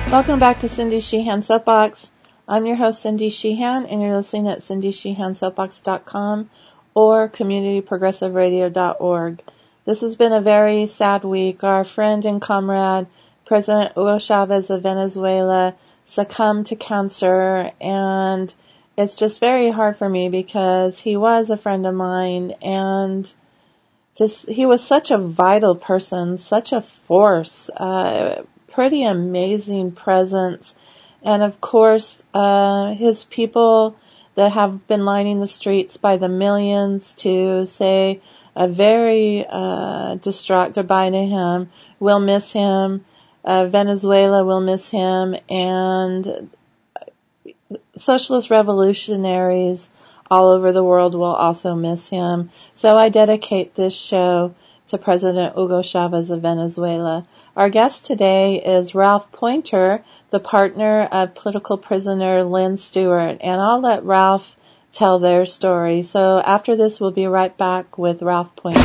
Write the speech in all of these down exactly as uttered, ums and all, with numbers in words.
Welcome back to Cindy Sheehan Soapbox. I'm your host, Cindy Sheehan, and you're listening at cindy sheehan soapbox dot com or community progressive radio dot org. This has been a very sad week. Our friend and comrade, President Hugo Chavez of Venezuela, succumbed to cancer, and it's just very hard for me because he was a friend of mine, and just he was such a vital person, such a force, uh, pretty amazing presence. And of course, uh, his people that have been lining the streets by the millions to say a very uh, distraught goodbye to him. We'll miss him. Uh, Venezuela will miss him. And socialist revolutionaries all over the world will also miss him. So I dedicate this show to President Hugo Chavez of Venezuela. Our guest today is Ralph Pointer, the partner of political prisoner Lynn Stewart, and I'll let Ralph tell their story. So after this, we'll be right back with Ralph Pointer.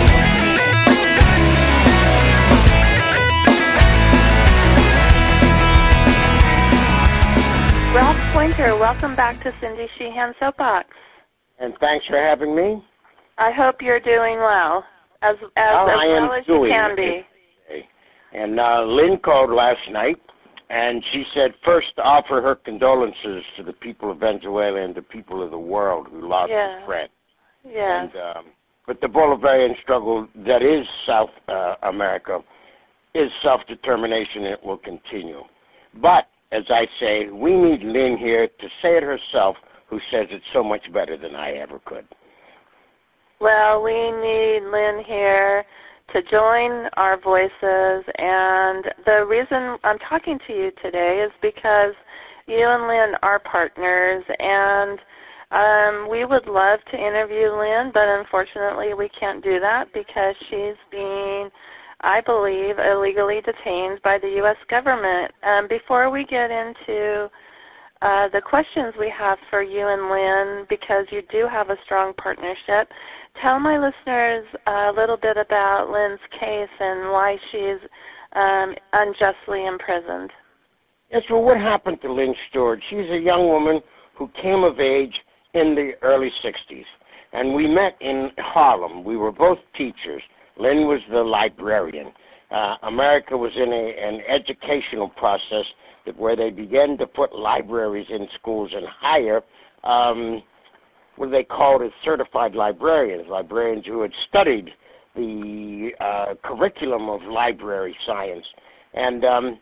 Ralph Pointer, welcome back to Cindy Sheehan Soapbox. And thanks for having me. I hope you're doing well, as as, oh, as I well am as you doing can be. It. And uh, Lynn called last night, and she said first to offer her condolences to the people of Venezuela and the people of the world who lost yeah. a friend. Yeah. And, um, but the Bolivarian struggle that is South uh, America is self-determination, and it will continue. But, as I say, we need Lynn here to say it herself, who says it so much better than I ever could. Well, we need Lynn here to join our voices, and the reason I'm talking to you today is because you and Lynn are partners, and um, we would love to interview Lynn, but unfortunately we can't do that because she's being, I believe, illegally detained by the U S government. Um, before we get into uh, the questions we have for you and Lynn, because you do have a strong partnership, tell my listeners a little bit about Lynn's case and why she's um, unjustly imprisoned. Yes, well, what happened to Lynn Stewart? She's a young woman who came of age in the early sixties, and we met in Harlem. We were both teachers. Lynn was the librarian. Uh, America was in a, an educational process that where they began to put libraries in schools and hire um, what they called as certified librarians, librarians who had studied the uh, curriculum of library science. And um,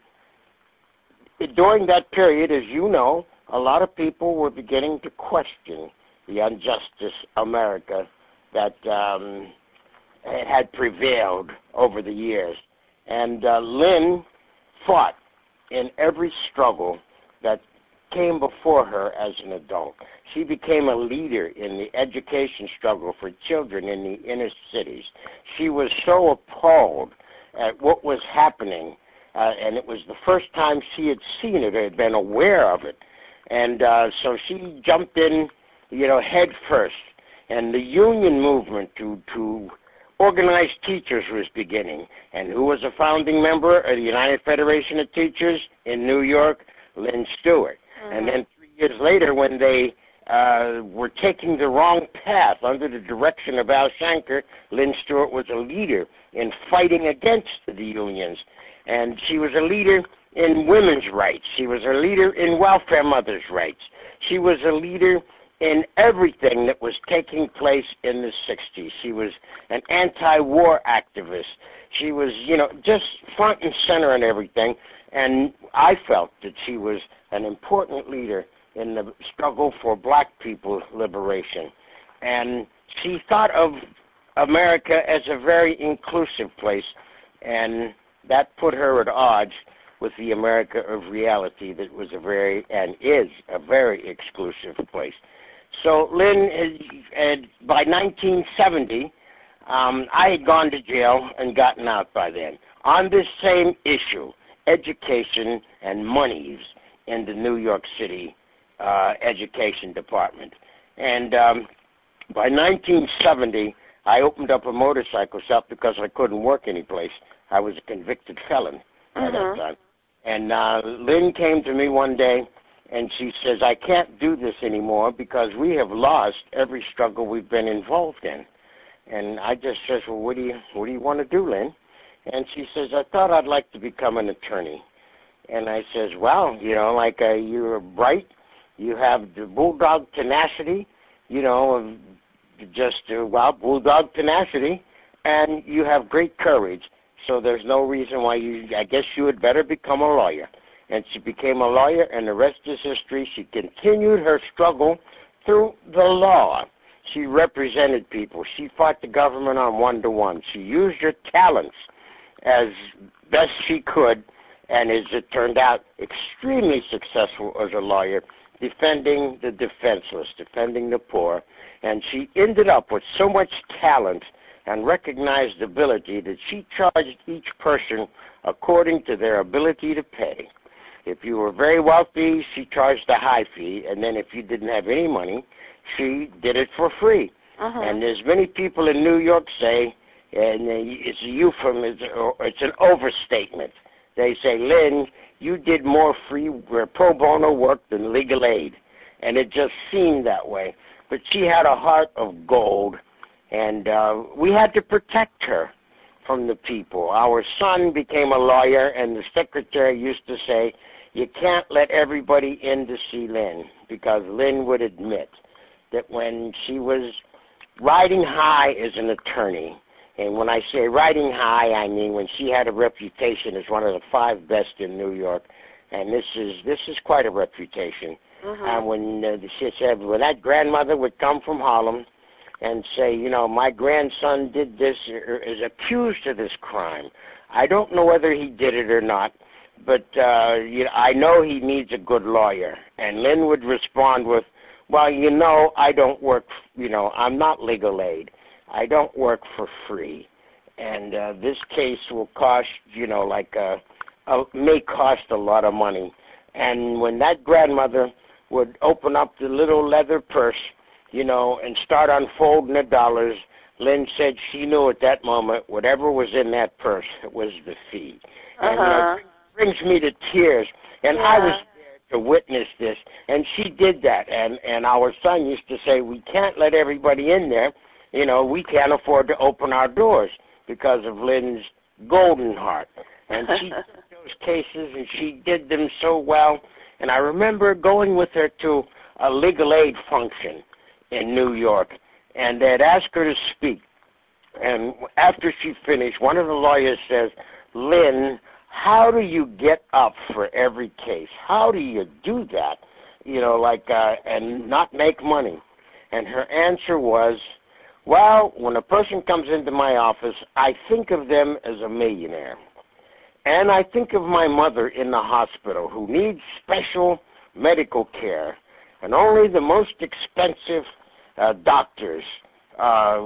during that period, as you know, a lot of people were beginning to question the injustice America that um, had prevailed over the years. And uh, Lynn fought in every struggle that came before her as an adult. She became a leader in the education struggle for children in the inner cities. She was so appalled at what was happening, uh, and it was the first time she had seen it or had been aware of it. And uh, so she jumped in, you know, head first. And the union movement to, to organize teachers was beginning. And who was a founding member of the United Federation of Teachers in New York? Lynn Stewart. Mm-hmm. And then three years later, when they uh, were taking the wrong path under the direction of Al Shanker, Lynn Stewart was a leader in fighting against the unions. And she was a leader in women's rights. She was a leader in welfare mothers' rights. She was a leader in everything that was taking place in the sixties. She was an anti-war activist. She was, you know, just front and center in everything. And I felt that she was an important leader in the struggle for black people's liberation. And she thought of America as a very inclusive place, and that put her at odds with the America of reality that was a very, and is, a very exclusive place. So Lynn, had, had, by nineteen seventy, um, I had gone to jail and gotten out by then on this same issue, education and monies in the New York City uh, Education Department. And um, by nineteen seventy, I opened up a motorcycle shop because I couldn't work anyplace. I was a convicted felon at uh-huh. that time. And uh, Lynn came to me one day, and she says, I can't do this anymore because we have lost every struggle we've been involved in. And I just says, well, what do you what do you want to do, Lynn? And she says, I thought I'd like to become an attorney. And I says, well, you know, like uh, you're bright, you have the bulldog tenacity, you know, just, uh, well, bulldog tenacity, and you have great courage. So there's no reason why you, I guess you had better become a lawyer. And she became a lawyer, and the rest is history. She continued her struggle through the law. She represented people. She fought the government on one-to-one. She used her talents as best she could, and as it turned out, extremely successful as a lawyer, defending the defenseless, defending the poor. And she ended up with so much talent and recognized ability that she charged each person according to their ability to pay. If you were very wealthy, she charged a high fee, and then if you didn't have any money, she did it for free. Uh-huh. And as many people in New York say, and it's a euphemism, it's an overstatement. They say, Lynn, you did more free pro bono work than legal aid. And it just seemed that way. But she had a heart of gold, and uh, we had to protect her from the people. Our son became a lawyer, and the secretary used to say, you can't let everybody in to see Lynn, because Lynn would admit that when she was riding high as an attorney, and when I say riding high, I mean when she had a reputation as one of the five best in New York, and this is this is quite a reputation. Mm-hmm. And when uh, she said, when that grandmother would come from Harlem and say, you know, my grandson did this, or is accused of this crime. I don't know whether he did it or not, but uh, you know, I know he needs a good lawyer. And Lynn would respond with, well, you know, I don't work, you know, I'm not legal aid. I don't work for free. And uh, this case will cost, you know, like, uh, uh, may cost a lot of money. And when that grandmother would open up the little leather purse, you know, and start unfolding the dollars, Lynn said she knew at that moment whatever was in that purse was the fee. Uh-huh. And uh, it brings me to tears. And yeah. I was there to witness this, and she did that. And, and our son used to say, we can't let everybody in there. You know, we can't afford to open our doors because of Lynn's golden heart. And she took those cases, and she did them so well. And I remember going with her to a legal aid function in New York, and they'd asked her to speak. And after she finished, one of the lawyers says, Lynn, how do you get up for every case? How do you do that? You know, like, uh, and not make money? And her answer was, well, when a person comes into my office, I think of them as a millionaire. And I think of my mother in the hospital who needs special medical care, and only the most expensive uh, doctors uh,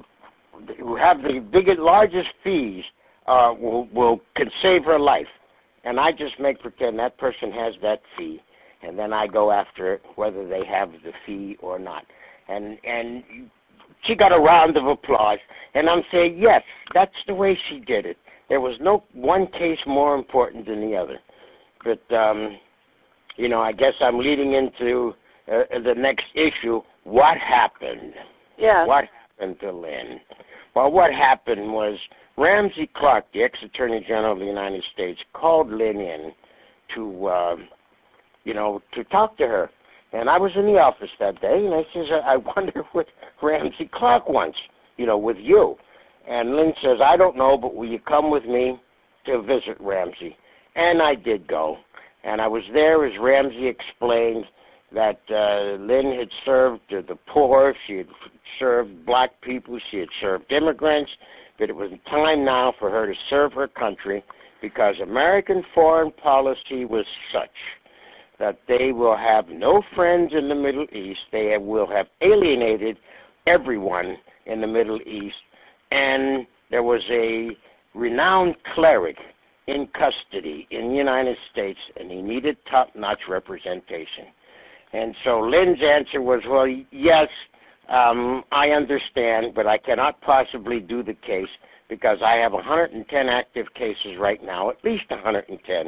who have the biggest, largest fees uh, will, will can save her life. And I just make pretend that person has that fee, and then I go after it, whether they have the fee or not. And and she got a round of applause, and I'm saying, yes, that's the way she did it. There was no one case more important than the other. But, um, you know, I guess I'm leading into uh, the next issue. What happened? Yeah. What happened to Lynn? Well, what happened was Ramsey Clark, the ex-Attorney General of the United States, called Lynn in to, uh, you know, to talk to her. And I was in the office that day, and I says, I wonder what Ramsey Clark wants, you know, with you. And Lynn says, I don't know, but will you come with me to visit Ramsey? And I did go. And I was there as Ramsey explained that uh, Lynn had served uh, the poor, she had served black people, she had served immigrants, but it was time now for her to serve her country because American foreign policy was such that they will have no friends in the Middle East. They will have alienated everyone in the Middle East. And there was a renowned cleric in custody in the United States, and he needed top-notch representation. And so Lynn's answer was, well, yes, um, I understand, but I cannot possibly do the case because I have one hundred ten active cases right now, at least one hundred ten,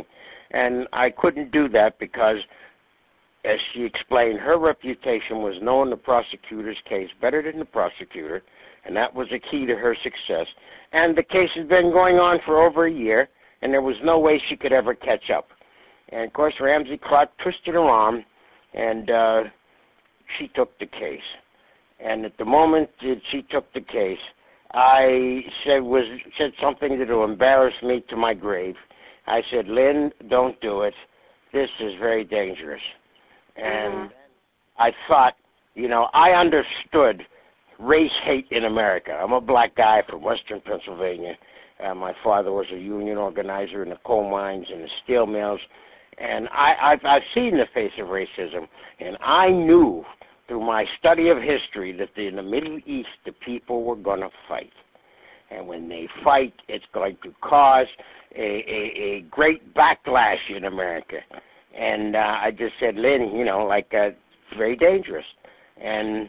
And I couldn't do that because, as she explained, her reputation was knowing the prosecutor's case better than the prosecutor, and that was a key to her success. And the case had been going on for over a year, and there was no way she could ever catch up. And, of course, Ramsey Clark twisted her arm, and uh, she took the case. And at the moment that she took the case, I said was said something that will embarrass me to my grave. I said, Lynn, don't do it. This is very dangerous. And mm-hmm. I thought, you know, I understood race hate in America. I'm a black guy from western Pennsylvania. Uh, my father was a union organizer in the coal mines and the steel mills. And I, I've, I've seen the face of racism. And I knew through my study of history that in the Middle East, the people were going to fight. And when they fight, it's going to cause a, a, a great backlash in America. And uh, I just said, Lynn, you know, like, uh, it's very dangerous. And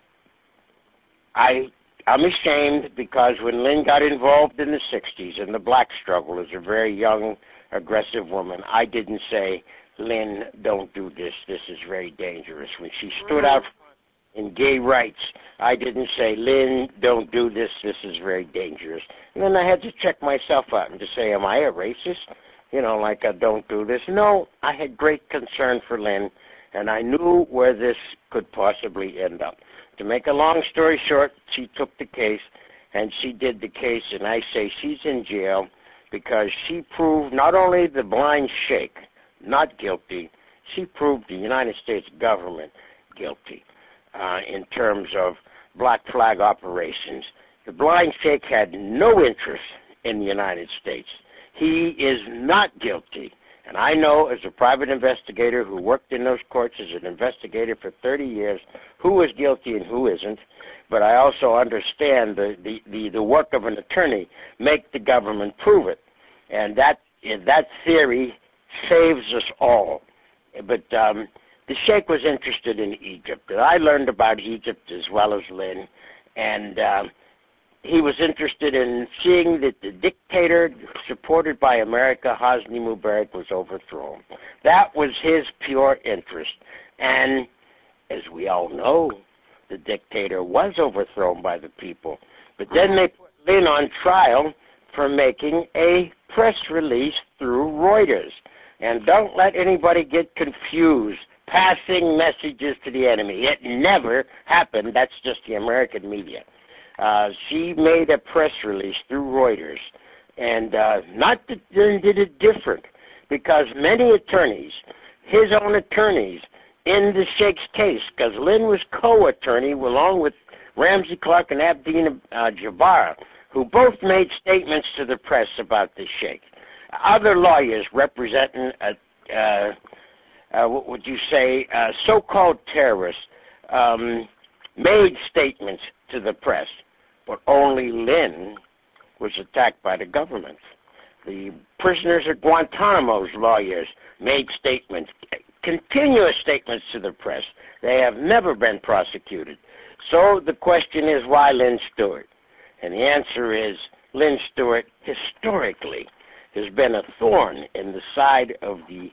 I, I'm ashamed because when Lynn got involved in the sixties in the black struggle as a very young, aggressive woman, I didn't say, Lynn, don't do this. This is very dangerous. When she stood out in gay rights, I didn't say, Lynn, don't do this. This is very dangerous. And then I had to check myself out and to say, am I a racist? You know, like I don't do this. No, I had great concern for Lynn, and I knew where this could possibly end up. To make a long story short, she took the case, and she did the case, and I say she's in jail because she proved not only the blind sheikh not guilty, she proved the United States government guilty uh, in terms of black flag operations. The blind sheikh had no interest in the United States. He is not guilty. And I know as a private investigator who worked in those courts as an investigator for thirty years who is guilty and who isn't, but I also understand the, the, the, the work of an attorney, make the government prove it. And that that theory saves us all. But um, the sheikh was interested in Egypt. And I learned about Egypt as well as Lynn. And um, he was interested in seeing that the dictator supported by America, Hosni Mubarak, was overthrown. That was his pure interest. And as we all know, the dictator was overthrown by the people. But then they put Lynn on trial for making a press release through Reuters. And don't let anybody get confused, passing messages to the enemy. It never happened. That's just the American media. Uh, she made a press release through Reuters, and uh, not that Lynn did it different, because many attorneys, his own attorneys, in the Sheikh's case, because Lynn was co-attorney along with Ramsey Clark and Abdina uh, Jabbar, who both made statements to the press about the Sheikh. Other lawyers representing, a, uh, uh, what would you say, uh, so-called terrorists um, made statements to the press. But only Lynn was attacked by the government. The prisoners at Guantanamo's lawyers made statements, continuous statements to the press. They have never been prosecuted. So the question is, why Lynn Stewart? And the answer is, Lynn Stewart, historically, has been a thorn in the side of the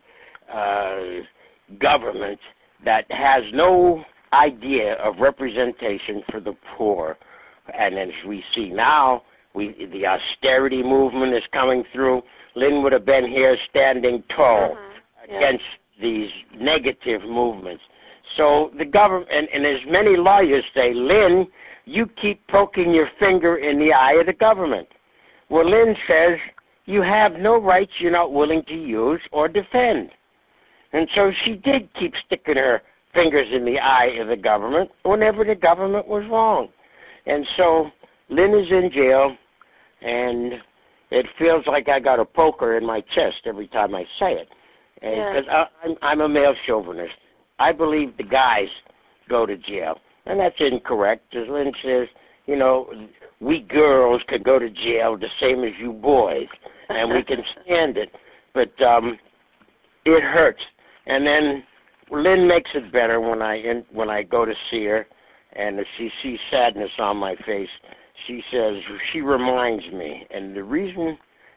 uh, government that has no idea of representation for the poor. And as we see now, we, the austerity movement is coming through. Lynn would have been here standing tall mm-hmm. yeah. against these negative movements. So the government, and, and as many lawyers say, Lynn, you keep poking your finger in the eye of the government. Well, Lynn says you have no rights you're not willing to use or defend. And so she did keep sticking her fingers in the eye of the government whenever the government was wrong. And so Lynn is in jail, and it feels like I got a poker in my chest every time I say it. Because yeah. I'm, I'm a male chauvinist. I believe the guys go to jail. And that's incorrect. As Lynn says, you know, we girls could go to jail the same as you boys, and we can stand it. But um, it hurts. And then Lynn makes it better when I in, when I go to see her, and if she sees sadness on my face, she says, she reminds me. And the reason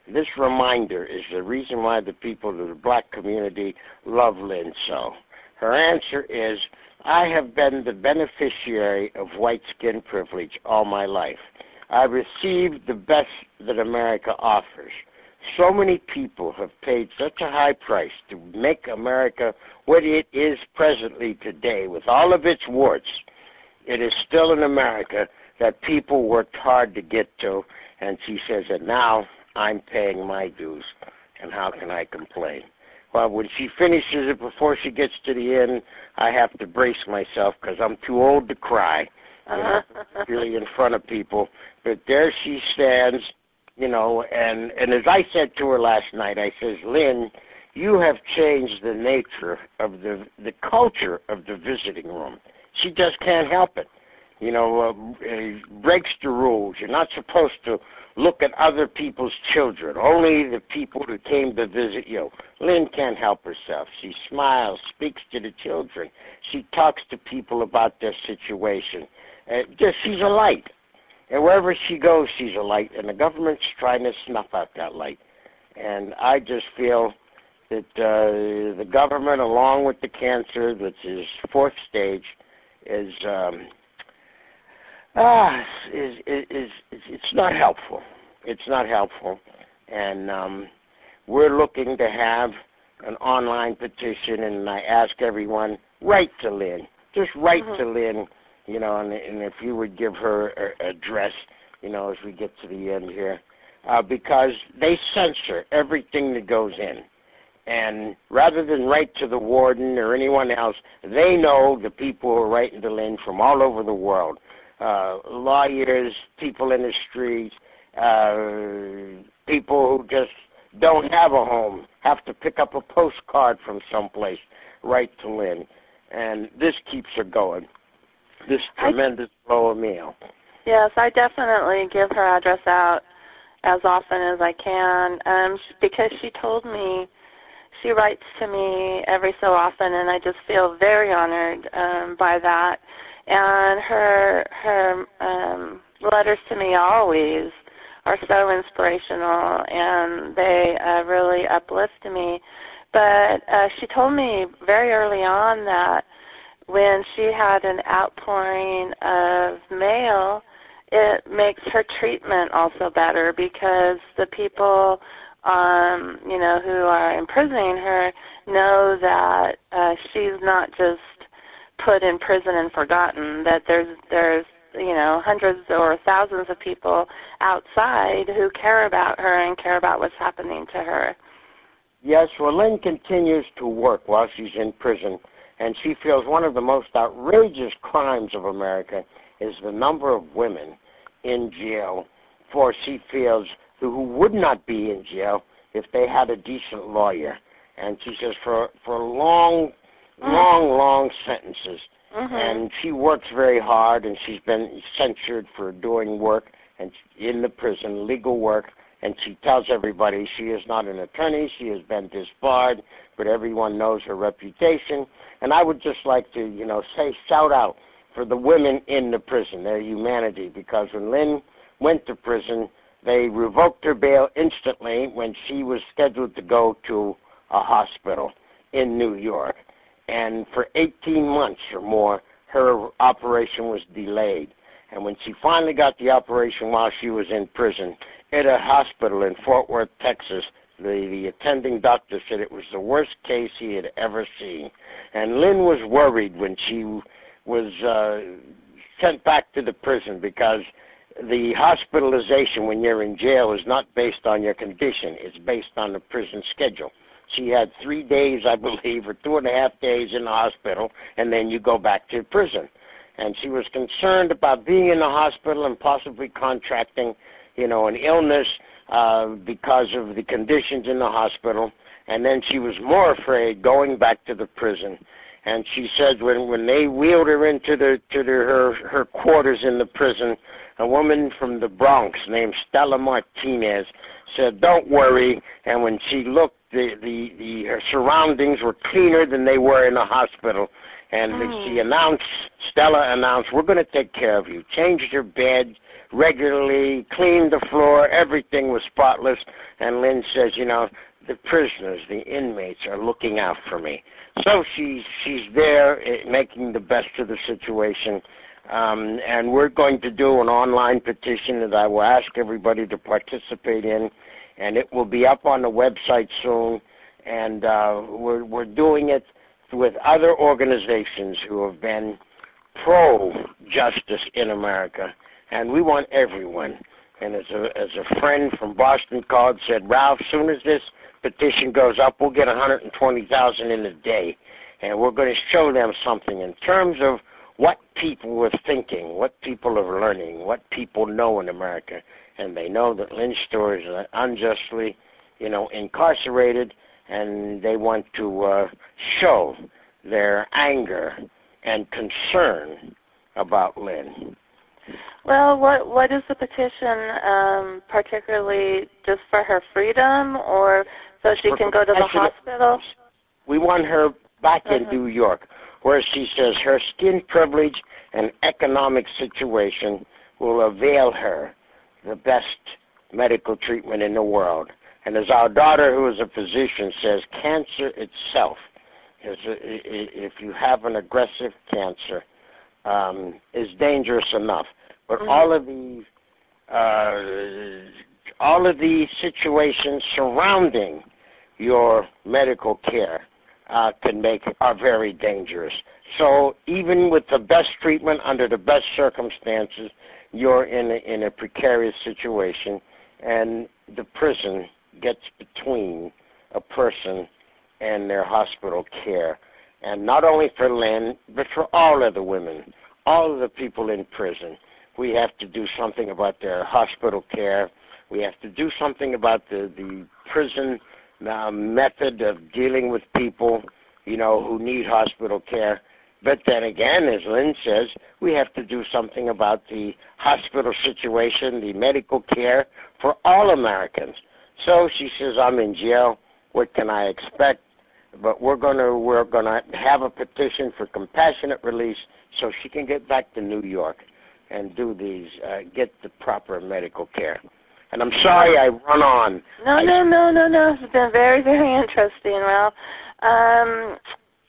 this reminder is the reason why the people of the black community love Lynn so. Her answer is, I have been the beneficiary of white skin privilege all my life. I received the best that America offers. So many people have paid such a high price to make America what it is presently today, with all of its warts. It is still an America that people worked hard to get to, and she says that now I'm paying my dues, and how can I complain? Well, when she finishes it, before she gets to the end, I have to brace myself because I'm too old to cry, you know, really in front of people. But there she stands, you know, and, and as I said to her last night, I says, Lynn, you have changed the nature of the the culture of the visiting room. She just can't help it. You know, uh, uh, breaks the rules. You're not supposed to look at other people's children, only the people who came to visit you. Lynn can't help herself. She smiles, speaks to the children. She talks to people about their situation. Uh, just, she's a light. And wherever she goes, she's a light, and the government's trying to snuff out that light. And I just feel that uh, the government, along with the cancer, which is fourth stage, is... Um, Ah, is, is, is, it's not helpful. It's not helpful. And um, we're looking to have an online petition, and I ask everyone, write to Lynn. Just write mm-hmm. to Lynn, you know, and, and if you would give her an address, you know, as we get to the end here, uh, because they censor everything that goes in. And rather than write to the warden or anyone else, they know the people who are writing to Lynn from all over the world. Uh, lawyers, people in the streets, uh, people who just don't have a home, have to pick up a postcard from someplace, write to Lynn. And this keeps her going, this tremendous I, flow of mail. Yes, I definitely give her address out as often as I can um, because she told me, she writes to me every so often, and I just feel very honored um, by that. And her her um, letters to me always are so inspirational, and they uh, really uplift me. But uh, she told me very early on that when she had an outpouring of mail, it makes her treatment also better because the people, um, you know, who are imprisoning her know that uh, she's not just put in prison and forgotten, that there's, there's you know, hundreds or thousands of people outside who care about her and care about what's happening to her. Yes, well, Lynn continues to work while she's in prison, and she feels one of the most outrageous crimes of America is the number of women in jail, for she feels who would not be in jail if they had a decent lawyer. And she says for, for long long, long sentences. Mm-hmm. And she works very hard, and she's been censured for doing work and in the prison, legal work, and she tells everybody she is not an attorney, she has been disbarred, but everyone knows her reputation. And I would just like to, you know, say, shout out for the women in the prison, their humanity, because when Lynn went to prison, they revoked her bail instantly when she was scheduled to go to a hospital in New York. And for eighteen months or more, her operation was delayed. And when she finally got the operation while she was in prison at a hospital in Fort Worth, Texas, the, the attending doctor said it was the worst case he had ever seen. And Lynn was worried when she was uh, sent back to the prison because the hospitalization when you're in jail is not based on your condition. It's based on the prison schedule. She had three days, I believe, or two and a half days in the hospital, and then you go back to prison. And she was concerned about being in the hospital and possibly contracting, you know, an illness uh, because of the conditions in the hospital. And then she was more afraid going back to the prison. And she said when when they wheeled her into the to the, her her quarters in the prison, a woman from the Bronx named Stella Martinez said, "Don't worry." And when she looked, the, the, the her surroundings were cleaner than they were in the hospital. And Mm. she announced, Stella announced, we're going to take care of you. Changed her bed regularly, cleaned the floor, everything was spotless. And Lynn says, you know, the prisoners, the inmates are looking out for me. So she's, she's there uh, making the best of the situation. Um, and we're going to do an online petition that I will ask everybody to participate in. And it will be up on the website soon. And uh, we're, we're doing it with other organizations who have been pro-justice in America, and we want everyone. And as a, as a friend from Boston called, said, Ralph, as soon as this petition goes up, we'll get one hundred twenty thousand in a day, and we're going to show them something in terms of what people were thinking, what people are learning, what people know in America. And they know that Lynn Stewart is unjustly, you know, incarcerated, and they want to uh, show their anger and concern about Lynn. Well, what what is the petition, um, particularly just for her freedom, or so she can go to the hospital? We want her back uh-huh. in New York, where she says her skin privilege and economic situation will avail her the best medical treatment in the world. And as our daughter, who is a physician, says, cancer itself, is a, if you have an aggressive cancer, um, is dangerous enough. But mm-hmm. all of these, uh, all of these situations surrounding your medical care uh, can make are very dangerous. So even with the best treatment under the best circumstances, you're in a, in a precarious situation, and the prison gets between a person and their hospital care. And not only for Lynn, but for all of the women, all of the people in prison. We have to do something about their hospital care. We have to do something about the, the prison uh, method of dealing with people, you know, who need hospital care. But then again, as Lynn says, we have to do something about the hospital situation, the medical care for all Americans. So she says, I'm in jail. What can I expect? But we're gonna we're gonna have a petition for compassionate release so she can get back to New York and do these, uh, get the proper medical care. And I'm sorry I run on. No, I, no, no, no, no. It's been very, very interesting, Ralph. Um,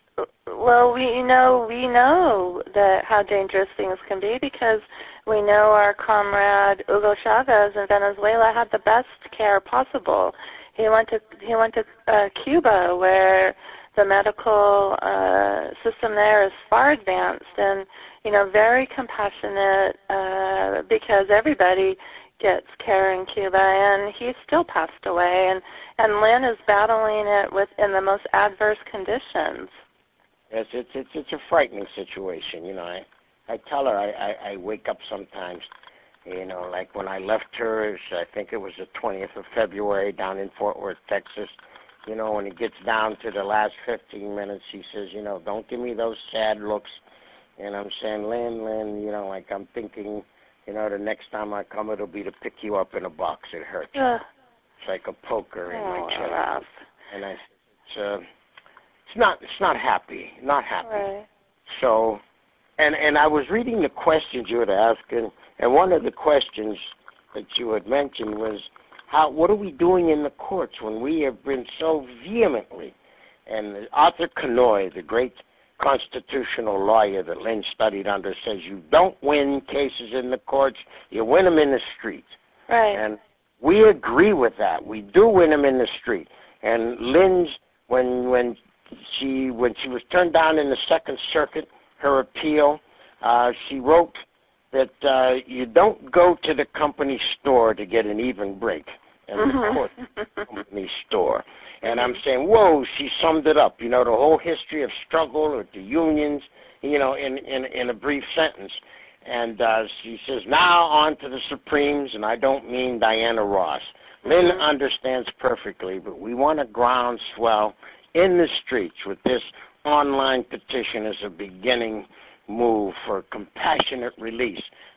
well, we you know we know that how dangerous things can be because we know our comrade Hugo Chavez in Venezuela had the best care possible. He went to he went to uh, Cuba, where the medical uh, system there is far advanced and you know very compassionate uh, because everybody gets care in Cuba, and he still passed away. And and Lynn is battling it with in the most adverse conditions. Yes, it's it's it's a frightening situation. You know, I I tell her I, I I wake up sometimes. You know, like when I left her, I think it was the twentieth of February down in Fort Worth, Texas. You know, when it gets down to the last fifteen minutes, she says, you know, don't give me those sad looks. And I'm saying, Lynn, Lynn, you know, like I'm thinking, you know, the next time I come, it'll be to pick you up in a box. It hurts. Uh, it's like a poker in oh, my chest. Ralph. And I, it's uh, it's not, it's not happy, not happy. Right. So, and and I was reading the questions you had asked, and, and one of the questions that you had mentioned was, how, what are we doing in the courts when we have been so vehemently, and Arthur Kanoy, the great constitutional lawyer that Lynn studied under, says you don't win cases in the courts, you win them in the street. Right. And we agree with that. We do win them in the street. And Lynn's, when when she when she was turned down in the Second Circuit, her appeal, uh, she wrote that uh, you don't go to the company store to get an even break, and mm-hmm. the court the company store. And I'm saying, whoa, she summed it up. You know, the whole history of struggle with the unions, you know, in, in, in a brief sentence. And uh, she says, now on to the Supremes, and I don't mean Diana Ross. Mm-hmm. Lynn understands perfectly, but we want a groundswell in the streets with this online petition as a beginning move for compassionate release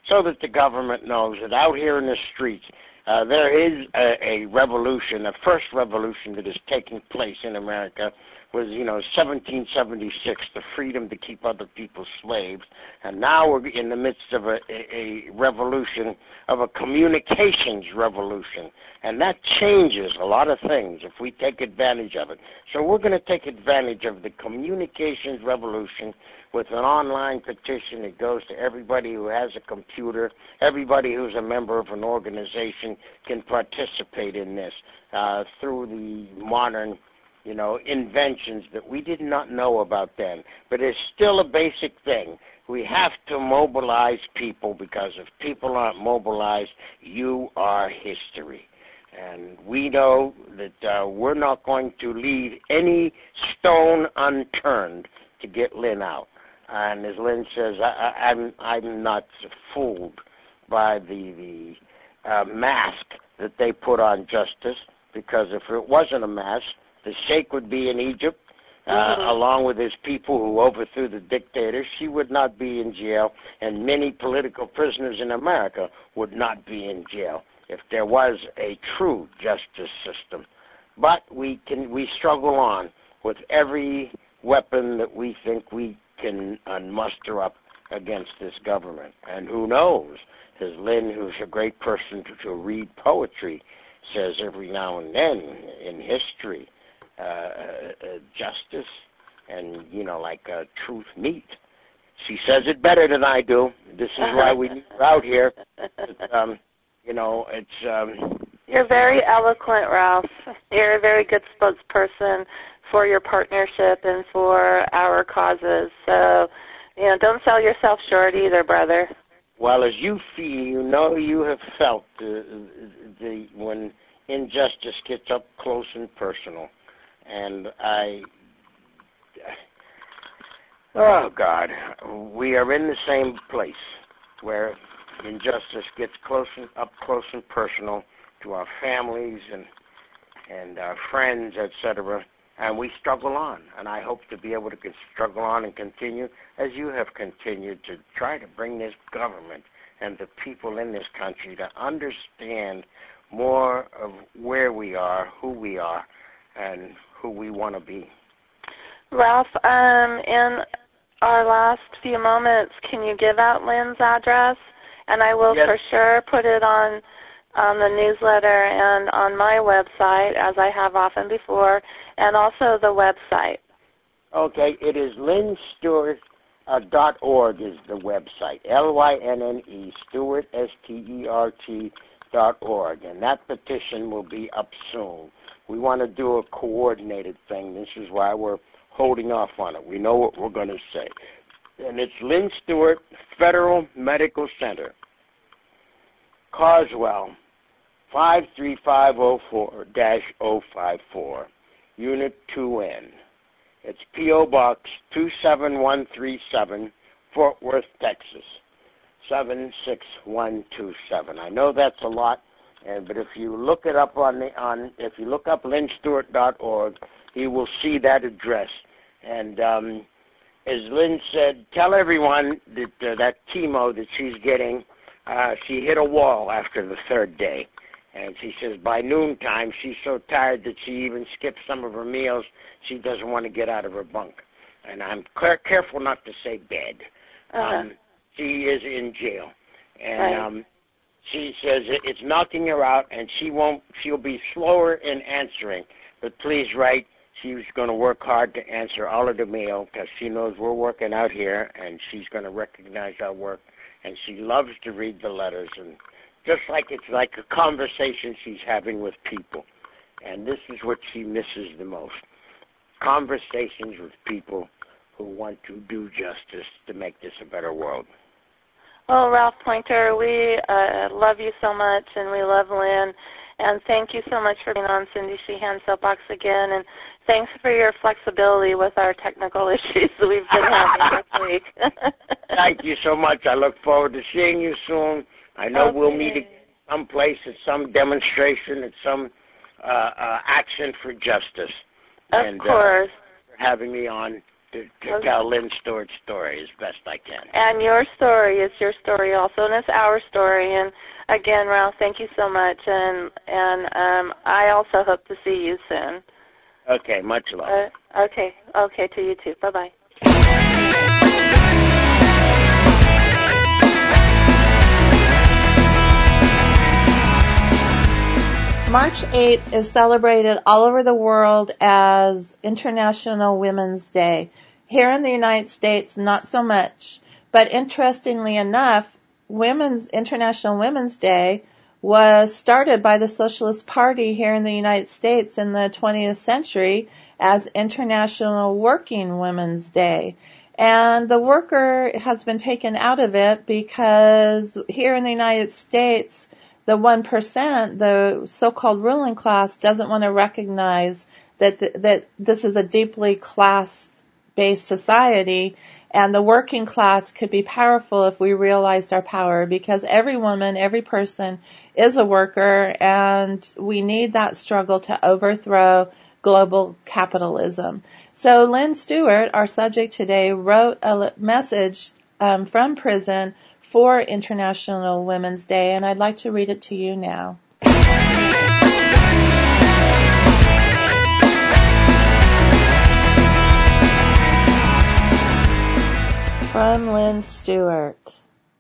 so that the government knows that out here in the streets, uh, there is a, a revolution, a first revolution that is taking place in America was, you know, seventeen seventy-six, the freedom to keep other people slaves. And now we're in the midst of a, a, a revolution, of a communications revolution. And that changes a lot of things if we take advantage of it. So we're going to take advantage of the communications revolution with an online petition. It goes to everybody who has a computer. Everybody who's a member of an organization can participate in this uh, through the modern, you know, inventions that we did not know about then. But it's still a basic thing. We have to mobilize people, because if people aren't mobilized, you are history. And we know that uh, we're not going to leave any stone unturned to get Lynn out. And as Lynn says, I, I, I'm I'm not fooled by the the uh, mask that they put on justice, because if it wasn't a mask, the Sheikh would be in Egypt, uh, mm-hmm. along with his people who overthrew the dictator. She would not be in jail, and many political prisoners in America would not be in jail if there was a true justice system. But we can we struggle on with every weapon that we think we can uh, muster up against this government. And who knows, as Lynn, who's a great person to, to read poetry, says every now and then in history, uh, uh, justice and, you know, like uh, truth meet. She says it better than I do. This is why we need her out here. But, um, you know, it's... Um, You're very eloquent, Ralph. You're a very good spokesperson for your partnership and for our causes. So, you know, don't sell yourself short either, brother. Well, as you feel, you know, you have felt the, the when injustice gets up close and personal. And I, oh, God, we are in the same place where injustice gets close and up close and personal to our families and and our friends, et cetera, and we struggle on. And I hope to be able to struggle on and continue, as you have continued, to try to bring this government and the people in this country to understand more of where we are, who we are, and who we want to be. Ralph, um, in our last few moments, can you give out Lynn's address? And I will yes. for sure put it on on the newsletter and on my website, as I have often before, and also the website. Okay, it is lynn stewart dot org is the website, L Y N N E, Stewart, S T E R T, dot org, and that petition will be up soon. We want to do a coordinated thing. This is why we're holding off on it. We know what we're going to say. And it's Lynn Stewart, Federal Medical Center, Carswell, five three five zero four dash zero five four, Unit two N. It's P O. Box two seven one three seven, Fort Worth, Texas, seven six one two seven. I know that's a lot, and but if you look it up on the on, if you look up lynn stewart dot org, you will see that address. And um, as Lynn said, tell everyone that uh, that chemo that she's getting, uh, she hit a wall after the third day. And she says by noontime she's so tired that she even skips some of her meals. She doesn't want to get out of her bunk. And I'm care- careful not to say bed. Uh-huh. Um, she is in jail. And right. um, she says it's knocking her out, and she won't. She'll be slower in answering. But please write. She's going to work hard to answer all of the mail, because she knows we're working out here, and she's going to recognize our work. And she loves to read the letters, and just like it's like a conversation she's having with people. And this is what she misses the most, conversations with people who want to do justice to make this a better world. Well, Ralph Pointer, we uh, love you so much, and we love Lynn. And thank you so much for being on Cindy Sheehan Soapbox again. And thanks for your flexibility with our technical issues that we've been having this week. Thank you so much. I look forward to seeing you soon. I know okay. we'll meet at some place, at some demonstration, at some uh, uh, action for justice. Of and, course. Uh, for having me on to, to tell Lynn Stewart's story as best I can. And your story is your story also, and it's our story. And again, Ralph, thank you so much. And and um, I also hope to see you soon. Okay, much love. Uh, okay, okay, to you too. Bye-bye. March eighth is celebrated all over the world as International Women's Day. Here in the United States, not so much. But interestingly enough, Women's International Women's Day was started by the Socialist Party here in the United States in the twentieth century as International Working Women's Day. And the worker has been taken out of it because here in the United States, the one percent, the so-called ruling class, doesn't want to recognize that th- that this is a deeply class-based society, and the working class could be powerful if we realized our power, because every woman, every person is a worker, and we need that struggle to overthrow global capitalism. So Lynn Stewart, our subject today, wrote a message um, from prison for International Women's Day, and I'd like to read it to you now. From Lynn Stewart.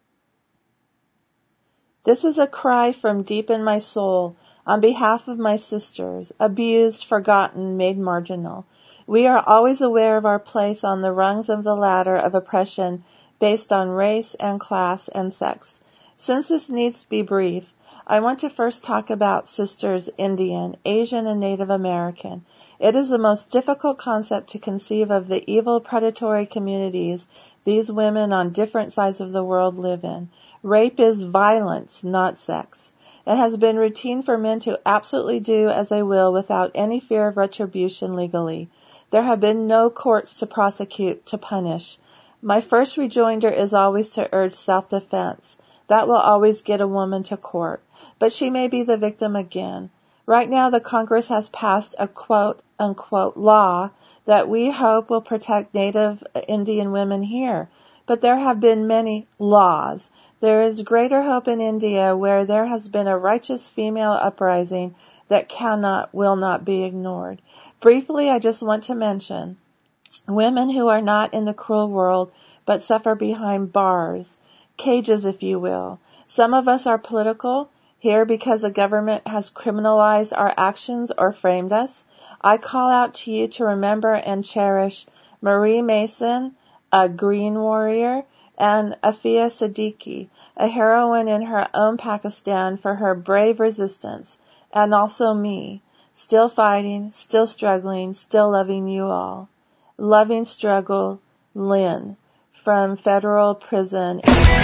This is a cry from deep in my soul on behalf of my sisters, abused, forgotten, made marginal. We are always aware of our place on the rungs of the ladder of oppression based on race and class and sex. Since this needs to be brief, I want to first talk about sisters Indian, Asian, and Native American. It is the most difficult concept to conceive of the evil predatory communities these women on different sides of the world live in. Rape is violence, not sex. It has been routine for men to absolutely do as they will without any fear of retribution legally. There have been no courts to prosecute, to punish. My first rejoinder is always to urge self-defense. That will always get a woman to court. But she may be the victim again. Right now, the Congress has passed a quote-unquote law that we hope will protect Native Indian women here. But there have been many laws. There is greater hope in India, where there has been a righteous female uprising that cannot, will not be ignored. Briefly, I just want to mention women who are not in the cruel world, but suffer behind bars, cages, if you will. Some of us are political here because the government has criminalized our actions or framed us. I call out to you to remember and cherish Marie Mason, a green warrior, and Afia Siddiqui, a heroine in her own Pakistan for her brave resistance, and also me, still fighting, still struggling, still loving you all. Loving struggle, Lynn, from federal prison.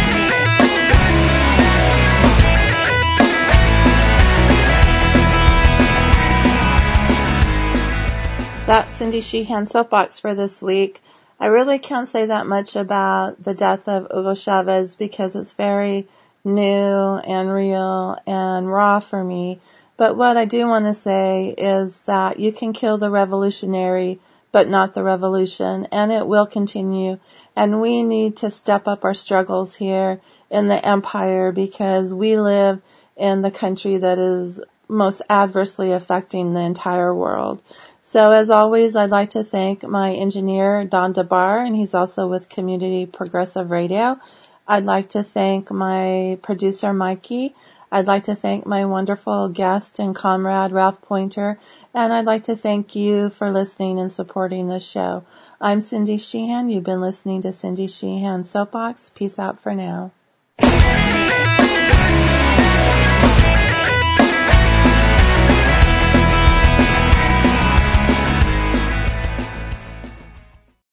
That's Cindy Sheehan's soapbox for this week. I really can't say that much about the death of Hugo Chavez because it's very new and real and raw for me. But what I do want to say is that you can kill the revolutionary, but not the revolution, and it will continue. And we need to step up our struggles here in the empire because we live in the country that is most adversely affecting the entire world. So as always, I'd like to thank my engineer, Don DeBar, and he's also with Community Progressive Radio. I'd like to thank my producer, Mikey. I'd like to thank my wonderful guest and comrade, Ralph Pointer. And I'd like to thank you for listening and supporting this show. I'm Cindy Sheehan. You've been listening to Cindy Sheehan Soapbox. Peace out for now.